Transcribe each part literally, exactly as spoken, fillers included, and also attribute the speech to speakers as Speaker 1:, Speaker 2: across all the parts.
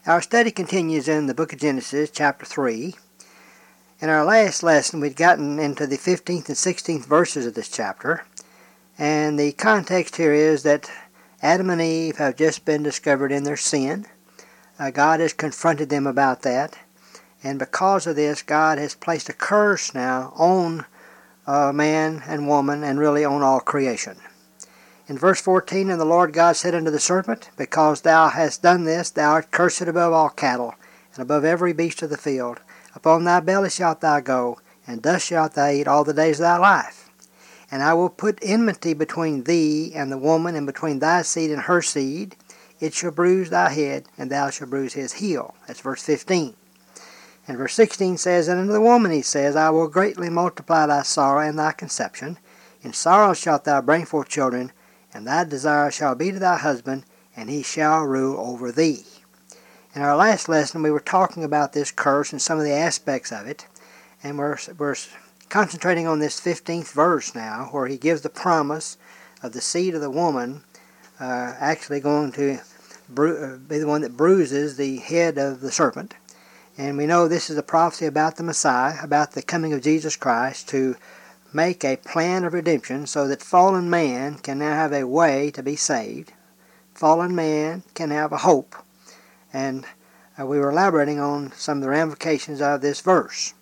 Speaker 1: Our study continues in the book of Genesis, chapter three. In our last lesson, we'd gotten into the fifteenth and sixteenth verses of this chapter, and the context here is that Adam and Eve have just been discovered in their sin. Uh, God has confronted them about that, and because of this, God has placed a curse now on uh, man and woman, and really on all creation. In verse fourteen, And the Lord God said unto the serpent, Because thou hast done this, thou art cursed above all cattle, and above every beast of the field. Upon thy belly shalt thou go, and dust shalt thou eat all the days of thy life. And I will put enmity between thee and the woman, and between thy seed and her seed. It shall bruise thy head, and thou shalt bruise his heel. That's verse fifteen. And verse sixteen says, And unto the woman he says, I will greatly multiply thy sorrow and thy conception. In sorrow shalt thou bring forth children, and thy desire shall be to thy husband, and he shall rule over thee. In our last lesson, we were talking about this curse and some of the aspects of it, and we're, we're concentrating on this fifteenth verse now, where he gives the promise of the seed of the woman uh, actually going to bru- be the one that bruises the head of the serpent. And we know this is a prophecy about the Messiah, about the coming of Jesus Christ to make a plan of redemption so that fallen man can now have a way to be saved. Fallen man can have a hope. And uh, we were elaborating on some of the ramifications of this verse.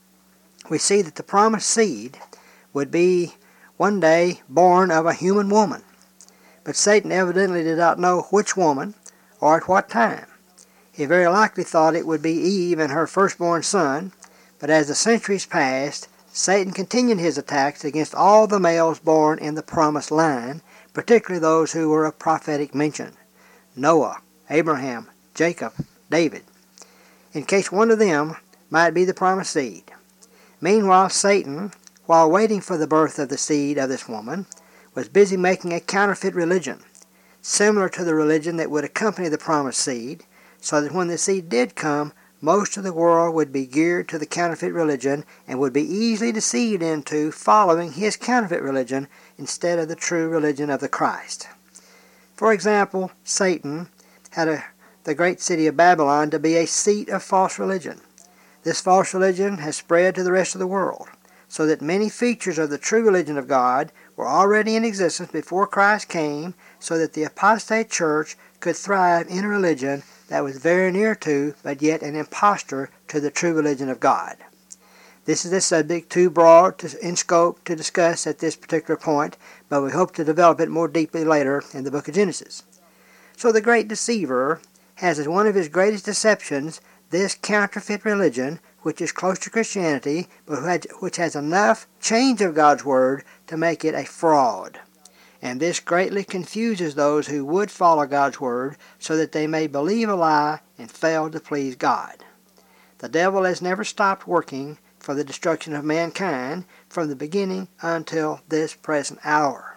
Speaker 1: We see that the promised seed would be one day born of a human woman. But Satan evidently did not know which woman or at what time. He very likely thought it would be Eve and her firstborn son, but as the centuries passed, Satan continued his attacks against all the males born in the promised line, particularly those who were of prophetic mention: Noah, Abraham, Jacob, David, in case one of them might be the promised seed. Meanwhile, Satan, while waiting for the birth of the seed of this woman, was busy making a counterfeit religion, similar to the religion that would accompany the promised seed, so that when the seed did come, most of the world would be geared to the counterfeit religion and would be easily deceived into following his counterfeit religion instead of the true religion of the Christ. For example, Satan had a, the great city of Babylon to be a seat of false religion. This false religion has spread to the rest of the world, so that many features of the true religion of God were already in existence before Christ came, so that the apostate church could thrive in a religion that was very near to, but yet an impostor to the true religion of God. This is a subject too broad to, in scope to discuss at this particular point, but we hope to develop it more deeply later in the book of Genesis. So the great deceiver has as one of his greatest deceptions this counterfeit religion, which is close to Christianity, but which has enough change of God's Word to make it a fraud. And this greatly confuses those who would follow God's Word so that they may believe a lie and fail to please God. The devil has never stopped working for the destruction of mankind from the beginning until this present hour.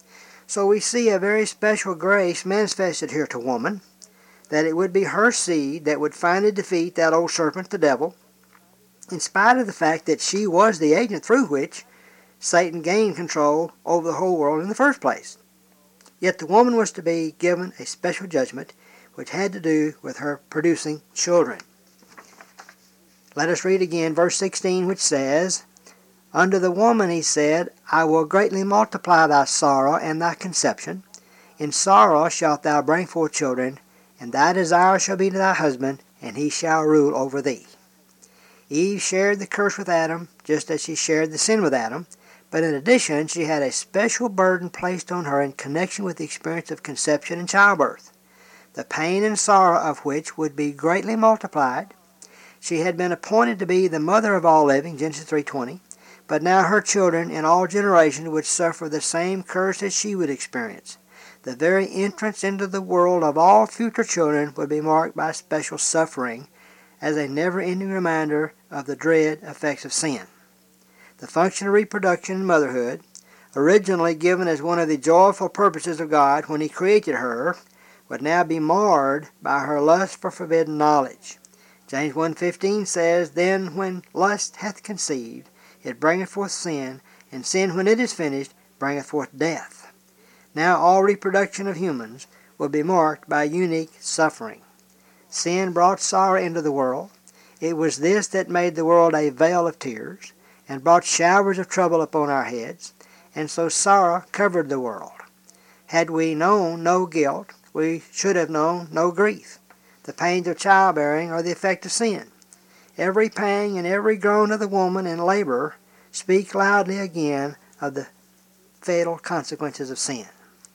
Speaker 1: So we see a very special grace manifested here to woman, that it would be her seed that would finally defeat that old serpent, the devil, in spite of the fact that she was the agent through which Satan gained control over the whole world in the first place. Yet the woman was to be given a special judgment which had to do with her producing children. Let us read again verse sixteen, which says, Unto the woman he said, I will greatly multiply thy sorrow and thy conception. In sorrow shalt thou bring forth children, and thy desire shall be to thy husband, and he shall rule over thee. Eve shared the curse with Adam, just as she shared the sin with Adam, but in addition, she had a special burden placed on her in connection with the experience of conception and childbirth, the pain and sorrow of which would be greatly multiplied. She had been appointed to be the mother of all living, Genesis three twenty, but now her children in all generations would suffer the same curse as she would experience. The very entrance into the world of all future children would be marked by special suffering as a never-ending reminder of the dread effects of sin. The function of reproduction and motherhood, originally given as one of the joyful purposes of God when He created her, would now be marred by her lust for forbidden knowledge. James one fifteen says, Then when lust hath conceived, it bringeth forth sin, and sin when it is finished bringeth forth death. Now all reproduction of humans will be marked by unique suffering. Sin brought sorrow into the world. It was this that made the world a vale of tears, and brought showers of trouble upon our heads, and so sorrow covered the world. Had we known no guilt, we should have known no grief. The pains of childbearing are the effect of sin. Every pang and every groan of the woman in labor speak loudly again of the fatal consequences of sin.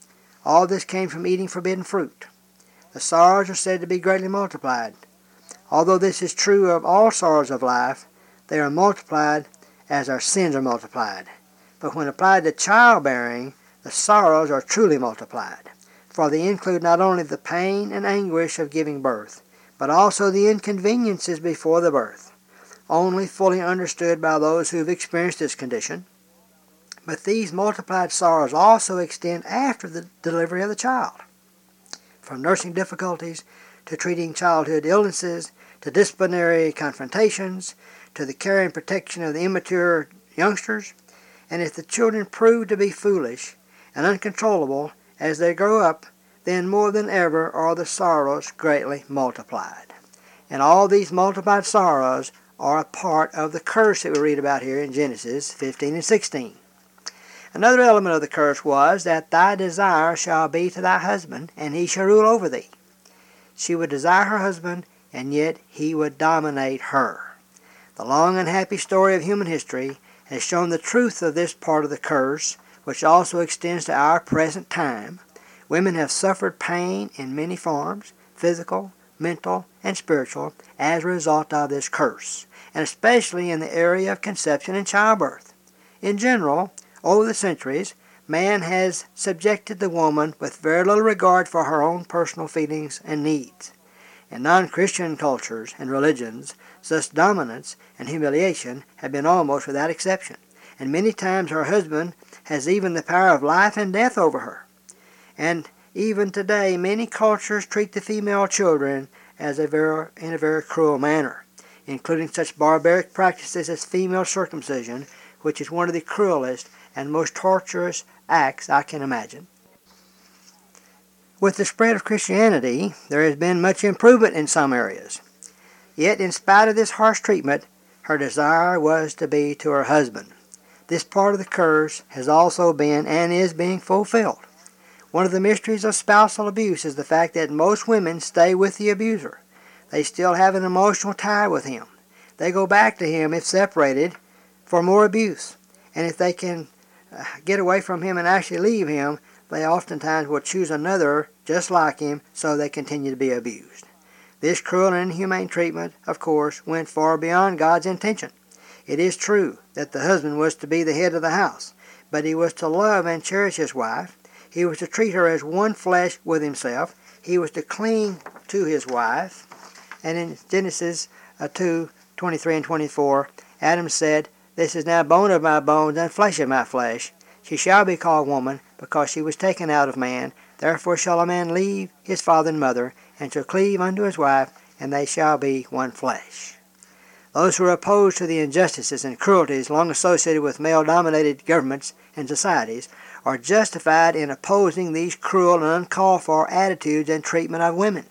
Speaker 1: All this came from eating forbidden fruit. The sorrows are said to be greatly multiplied. Although this is true of all sorrows of life, they are multiplied as our sins are multiplied. But when applied to childbearing, the sorrows are truly multiplied, for they include not only the pain and anguish of giving birth, but also the inconveniences before the birth, only fully understood by those who have experienced this condition. But these multiplied sorrows also extend after the delivery of the child. From nursing difficulties, to treating childhood illnesses, to disciplinary confrontations, to the care and protection of the immature youngsters, and if the children prove to be foolish and uncontrollable as they grow up, then more than ever are the sorrows greatly multiplied. And all these multiplied sorrows are a part of the curse that we read about here in Genesis fifteen and sixteen. Another element of the curse was that thy desire shall be to thy husband, and he shall rule over thee. She would desire her husband, and yet he would dominate her. The long and happy story of human history has shown the truth of this part of the curse, which also extends to our present time. Women have suffered pain in many forms, physical, mental, and spiritual, as a result of this curse, and especially in the area of conception and childbirth. In general, over the centuries, man has subjected the woman with very little regard for her own personal feelings and needs. In non-Christian cultures and religions, such dominance and humiliation have been almost without exception, and many times her husband has even the power of life and death over her. And even today, many cultures treat the female children as a very, in a very cruel manner, including such barbaric practices as female circumcision, which is one of the cruelest and most torturous acts I can imagine. With the spread of Christianity, there has been much improvement in some areas. Yet, in spite of this harsh treatment, her desire was to be to her husband. This part of the curse has also been and is being fulfilled. One of the mysteries of spousal abuse is the fact that most women stay with the abuser. They still have an emotional tie with him. They go back to him if separated for more abuse. And if they can uh, get away from him and actually leave him, they oftentimes will choose another just like him so they continue to be abused. This cruel and inhumane treatment, of course, went far beyond God's intention. It is true that the husband was to be the head of the house, but he was to love and cherish his wife. He was to treat her as one flesh with himself. He was to cling to his wife. And in Genesis uh, two, twenty-three and twenty-four, Adam said, "This is now bone of my bones and flesh of my flesh. She shall be called woman, because she was taken out of man. Therefore shall a man leave his father and mother, and shall cleave unto his wife, and they shall be one flesh." Those who are opposed to the injustices and cruelties long associated with male-dominated governments and societies are justified in opposing these cruel and uncalled-for attitudes and treatment of women.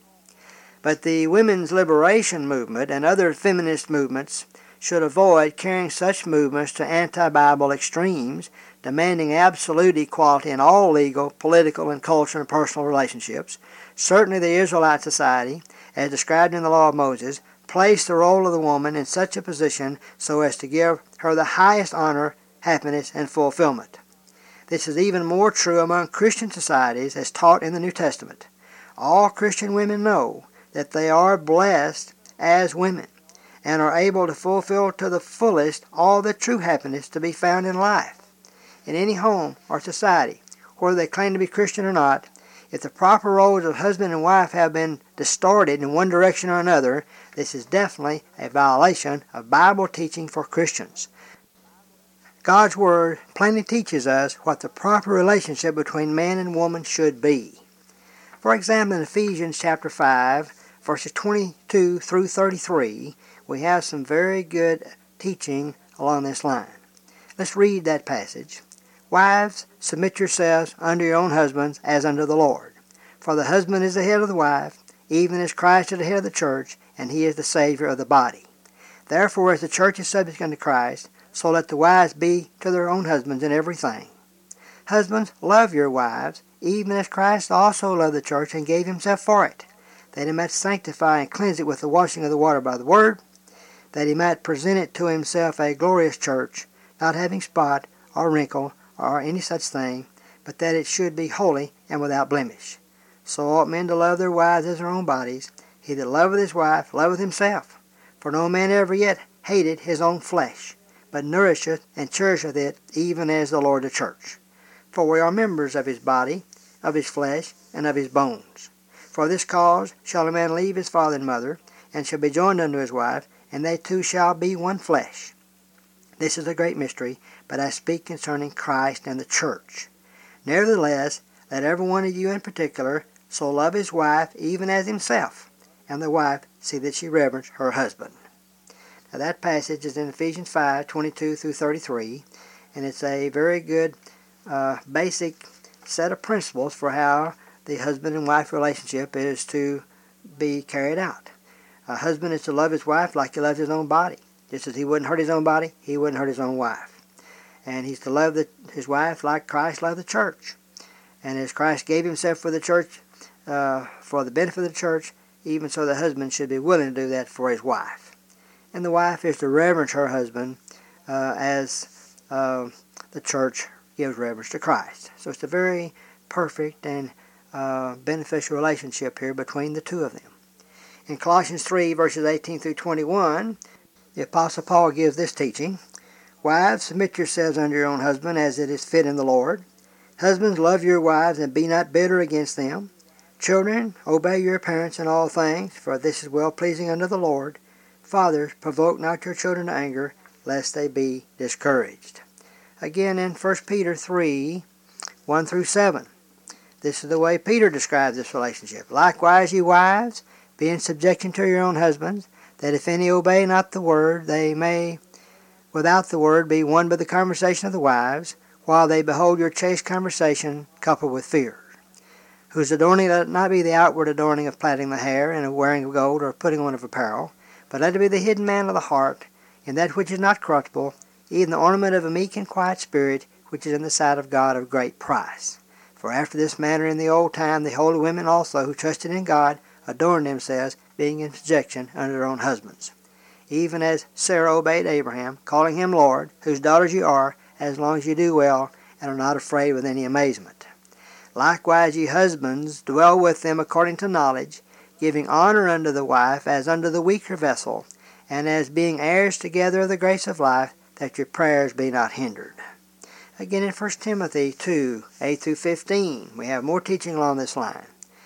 Speaker 1: But the women's liberation movement and other feminist movements should avoid carrying such movements to anti-Bible extremes, demanding absolute equality in all legal, political, and cultural and personal relationships. Certainly the Israelite society, as described in the Law of Moses, placed the role of the woman in such a position so as to give her the highest honor, happiness, and fulfillment. This is even more true among Christian societies as taught in the New Testament. All Christian women know that they are blessed as women and are able to fulfill to the fullest all the true happiness to be found in life. In any home or society, whether they claim to be Christian or not, if the proper roles of husband and wife have been distorted in one direction or another, this is definitely a violation of Bible teaching for Christians. God's Word plainly teaches us what the proper relationship between man and woman should be. For example, in Ephesians chapter five, verses twenty-two through thirty-three, we have some very good teaching along this line. Let's read that passage. "Wives, submit yourselves unto your own husbands as unto the Lord. For the husband is the head of the wife, even as Christ is the head of the church, and he is the Savior of the body. Therefore, as the church is subject unto Christ, so let the wives be to their own husbands in everything. Husbands, love your wives, even as Christ also loved the church and gave himself for it, that he might sanctify and cleanse it with the washing of the water by the word, that he might present it to himself a glorious church, not having spot or wrinkle or any such thing, but that it should be holy and without blemish. So ought men to love their wives as their own bodies. He that loveth his wife loveth himself. For no man ever yet hated his own flesh, but nourisheth and cherisheth it, even as the Lord the church. For we are members of his body, of his flesh, and of his bones. For this cause shall a man leave his father and mother, and shall be joined unto his wife, and they two shall be one flesh. This is a great mystery, but I speak concerning Christ and the church. Nevertheless, let every one of you in particular so love his wife even as himself, and the wife see that she reverence her husband. Now that passage is in Ephesians five, twenty-two through thirty-three, and it's a very good uh, basic set of principles for how the husband and wife relationship is to be carried out. A husband is to love his wife like he loves his own body. Just as he wouldn't hurt his own body, he wouldn't hurt his own wife. And he's to love the, his wife like Christ loved the church. And as Christ gave himself for the church, uh, for the benefit of the church, even so the husband should be willing to do that for his wife. And the wife is to reverence her husband uh, as uh, the church gives reverence to Christ. So it's a very perfect and uh, beneficial relationship here between the two of them. In Colossians three, verses eighteen through twenty-one, the Apostle Paul gives this teaching: Wives, submit yourselves unto your own husband, as it is fit in the Lord. Husbands, love your wives, and be not bitter against them. Children, obey your parents in all things, for this is well-pleasing unto the Lord. Fathers, provoke not your children to anger, lest they be discouraged. Again in First Peter three, one through seven. This is the way Peter describes this relationship. Likewise, ye wives, be in subjection to your own husbands, that if any obey not the word, they may without the word be won by the conversation of the wives, while they behold your chaste conversation coupled with fear, whose adorning let not be the outward adorning of plaiting the hair, and of wearing of gold, or putting on of apparel, but let it be the hidden man of the heart, in that which is not corruptible, even the ornament of a meek and quiet spirit, which is in the sight of God of great price. For after this manner in the old time the holy women also, who trusted in God, adorned themselves, being in subjection unto their own husbands. Even as Sarah obeyed Abraham, calling him Lord, whose daughters ye are, as long as ye do well, and are not afraid with any amazement. Likewise ye husbands, dwell with them according to knowledge, giving honor unto the wife as unto the weaker vessel, and as being heirs together of the grace of life, that your prayers be not hindered. Again in First Timothy two, eight through fifteen, we have more teaching along this line.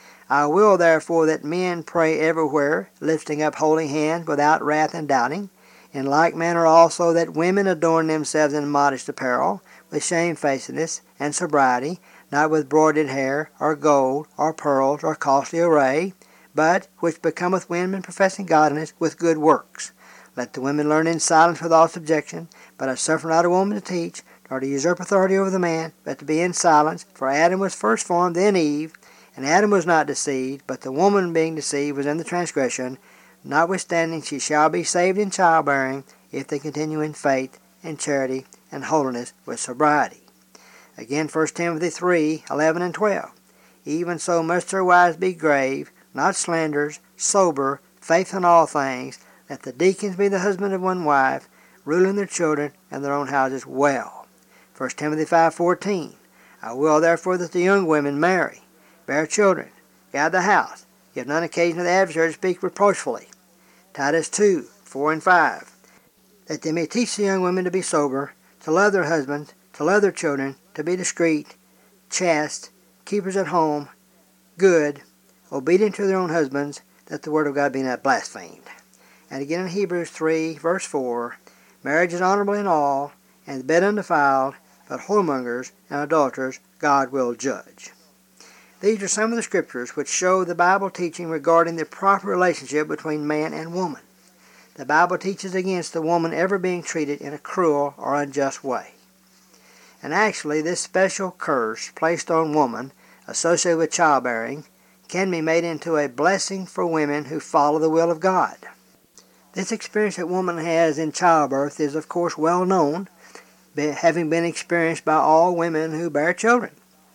Speaker 1: I will therefore that men pray everywhere, lifting up holy hands without wrath and doubting. In like manner also that women adorn themselves in modest apparel, with shamefacedness and sobriety, not with broided hair, or gold, or pearls, or costly array, but which becometh women professing godliness with good works. Let the women learn in silence with all subjection, but I suffer not a woman to teach, nor to usurp authority over the man, but to be in silence. For Adam was first formed, then Eve, and Adam was not deceived, but the woman being deceived was in the transgression. Notwithstanding she shall be saved in childbearing, if they continue in faith, and charity, and holiness with sobriety. Again, First Timothy three, eleven and twelve. Even so must their wives be grave, not slanderers, sober, faithful in all things. Let the deacons be the husband of one wife, ruling their children and their own houses well. First Timothy five, fourteen. I will therefore that the young women marry, bear children, guard the house, give none occasion to the adversary to speak reproachfully. Titus two, four and five. That they may teach the young women to be sober, to love their husbands, to love their children, to be discreet, chaste, keepers at home, good, obedient to their own husbands, that the word of God be not blasphemed. And again in Hebrews three, verse four, marriage is honorable in all, and the bed undefiled, but whoremongers and adulterers God will judge. These are some of the scriptures which show the Bible teaching regarding the proper relationship between man and woman. The Bible teaches against the woman ever being treated in a cruel or unjust way. And actually, this special curse placed on woman, associated with childbearing, can be made into a blessing for women who follow the will of God. This experience that woman has in childbirth is of course well known, having been experienced by all women who bear children.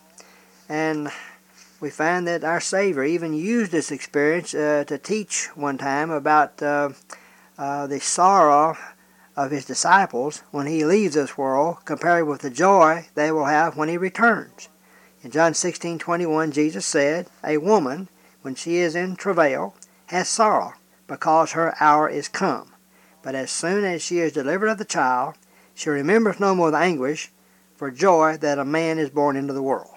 Speaker 1: And we find that our Savior even used this experience uh, to teach one time about uh, uh, the sorrow of his disciples when he leaves this world, compared with the joy they will have when he returns. In John sixteen twenty-one, Jesus said, "A woman, when she is in travail, has sorrow, because her hour is come. But as soon as she is delivered of the child, she remembereth no more the anguish for joy that a man is born into the world."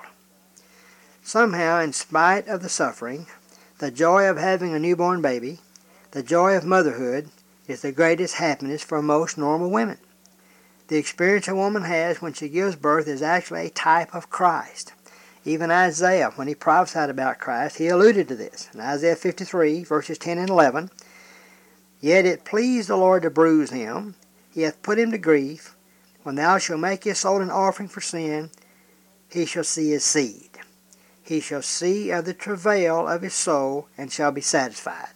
Speaker 1: Somehow, in spite of the suffering, the joy of having a newborn baby, the joy of motherhood, is the greatest happiness for most normal women. The experience a woman has when she gives birth is actually a type of Christ. Even Isaiah, when he prophesied about Christ, he alluded to this. In Isaiah fifty-three, verses ten and eleven, "Yet it pleased the Lord to bruise him, he hath put him to grief. When thou shalt make his soul an offering for sin, he shall see his seed. He shall see of the travail of his soul, and shall be satisfied."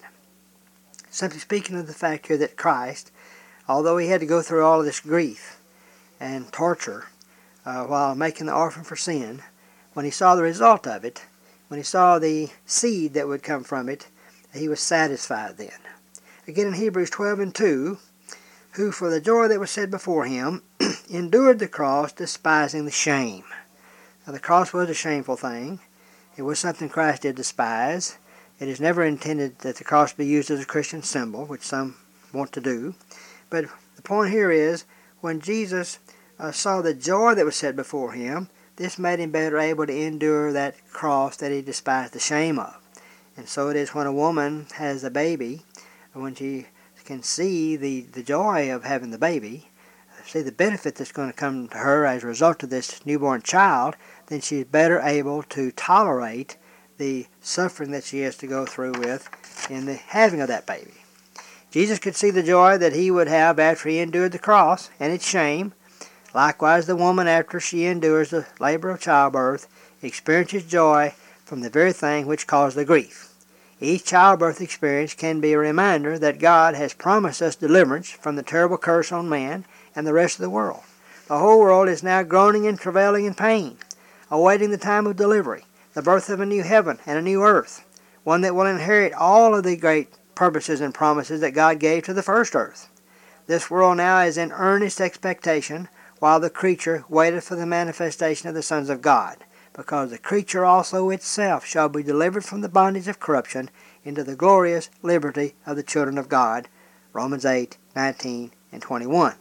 Speaker 1: Simply speaking of the fact here that Christ, although he had to go through all of this grief and torture uh, while making the offering for sin, when he saw the result of it, when he saw the seed that would come from it, he was satisfied then. Again in Hebrews twelve and two, "Who for the joy that was set before him endured the cross, despising the shame." Now the cross was a shameful thing. It was something Christ did despise. It is never intended that the cross be used as a Christian symbol, which some want to do. But the point here is, when Jesus uh, saw the joy that was set before him, this made him better able to endure that cross that he despised the shame of. And so it is when a woman has a baby, when she can see the, the joy of having the baby, see the benefit that's going to come to her as a result of this newborn child, then she's better able to tolerate the suffering that she has to go through with in the having of that baby. Jesus could see the joy that he would have after he endured the cross and its shame. Likewise, the woman, after she endures the labor of childbirth, experiences joy from the very thing which caused the grief. Each childbirth experience can be a reminder that God has promised us deliverance from the terrible curse on man and the rest of the world. The whole world is now groaning and travailing in pain, awaiting the time of delivery, the birth of a new heaven and a new earth, one that will inherit all of the great purposes and promises that God gave to the first earth. This world now is in earnest expectation, while the creature waiteth for the manifestation of the sons of God, because the creature also itself shall be delivered from the bondage of corruption into the glorious liberty of the children of God. Romans eight, nineteen, and twenty-one.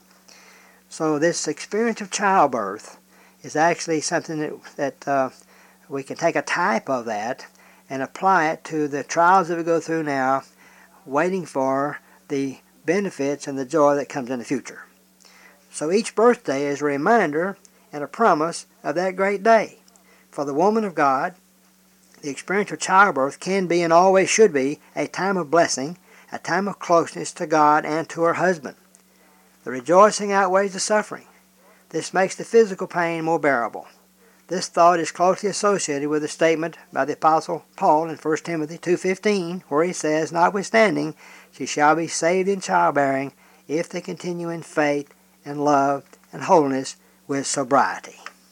Speaker 1: So this experience of childbirth is actually something that, that uh, we can take a type of that and apply it to the trials that we go through now, waiting for the benefits and the joy that comes in the future. So each birthday is a reminder and a promise of that great day. For the woman of God, the experience of childbirth can be and always should be a time of blessing, a time of closeness to God and to her husband. The rejoicing outweighs the suffering. This makes the physical pain more bearable. This thought is closely associated with a statement by the Apostle Paul in First Timothy two fifteen, where he says, "Notwithstanding, she shall be saved in childbearing, if they continue in faith and love and holiness with sobriety."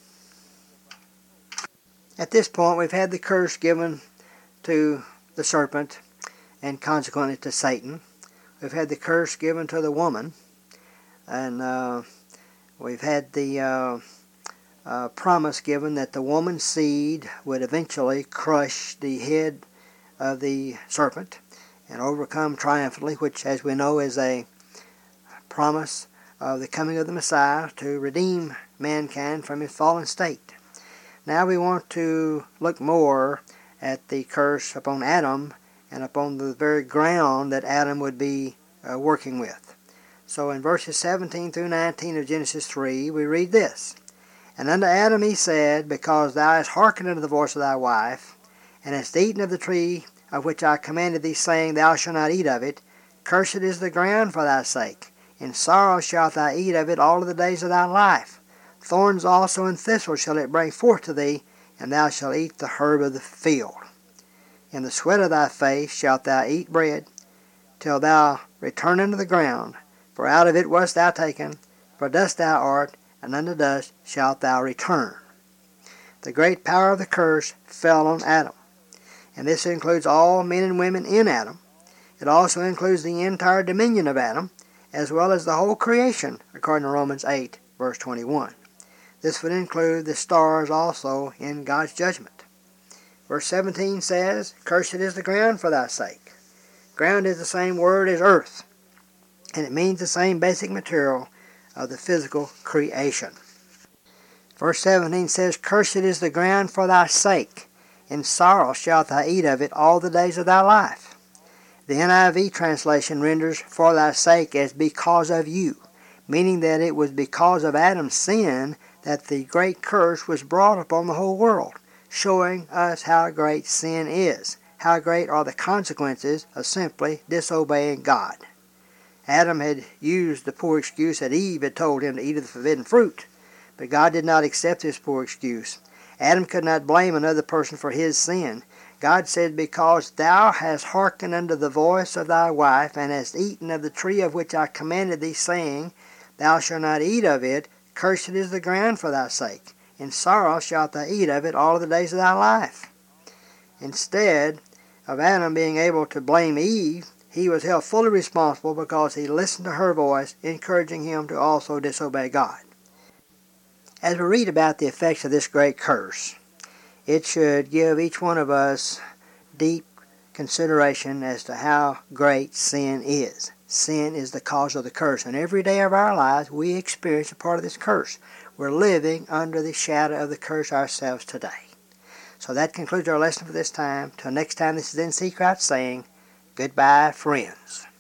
Speaker 1: At this point, we've had the curse given to the serpent and consequently to Satan. We've had the curse given to the woman, and uh, we've had the uh, uh, promise given that the woman's seed would eventually crush the head of the serpent and overcome triumphantly, which, as we know, is a promise of the coming of the Messiah to redeem mankind from his fallen state. Now we want to look more at the curse upon Adam and upon the very ground that Adam would be uh, working with. So in verses seventeen through nineteen of Genesis three, we read this: "And unto Adam he said, Because thou hast hearkened unto the voice of thy wife, and hast eaten of the tree of which I commanded thee, saying, Thou shalt not eat of it, cursed is the ground for thy sake. In sorrow shalt thou eat of it all of the days of thy life. Thorns also and thistles shall it bring forth to thee, and thou shalt eat the herb of the field." In the sweat of thy face shalt thou eat bread, till thou return unto the ground. For out of it wast thou taken, for dust thou art, and unto dust shalt thou return. The great power of the curse fell on Adam, and this includes all men and women in Adam. It also includes the entire dominion of Adam, as well as the whole creation, according to Romans eight, verse twenty-one. This would include the stars also in God's judgment. Verse seventeen says, Cursed is the ground for thy sake. Ground is the same word as earth, and it means the same basic material of the physical creation. Verse seventeen says, Cursed is the ground for thy sake. In sorrow shalt thou eat of it all the days of thy life. The N I V translation renders for thy sake as because of you, meaning that it was because of Adam's sin that the great curse was brought upon the whole world, showing us how great sin is, how great are the consequences of simply disobeying God. Adam had used the poor excuse that Eve had told him to eat of the forbidden fruit, but God did not accept this poor excuse. Adam could not blame another person for his sin. God said, Because thou hast hearkened unto the voice of thy wife, and hast eaten of the tree of which I commanded thee, saying, Thou shalt not eat of it, cursed is the ground for thy sake. In sorrow shalt thou eat of it all the days of thy life. Instead of Adam being able to blame Eve, he was held fully responsible because he listened to her voice, encouraging him to also disobey God. As we read about the effects of this great curse, it should give each one of us deep consideration as to how great sin is. Sin is the cause of the curse, and every day of our lives we experience a part of this curse. We're living under the shadow of the curse ourselves today. So that concludes our lesson for this time. Till next time, this is N C Crouch saying, Goodbye, friends.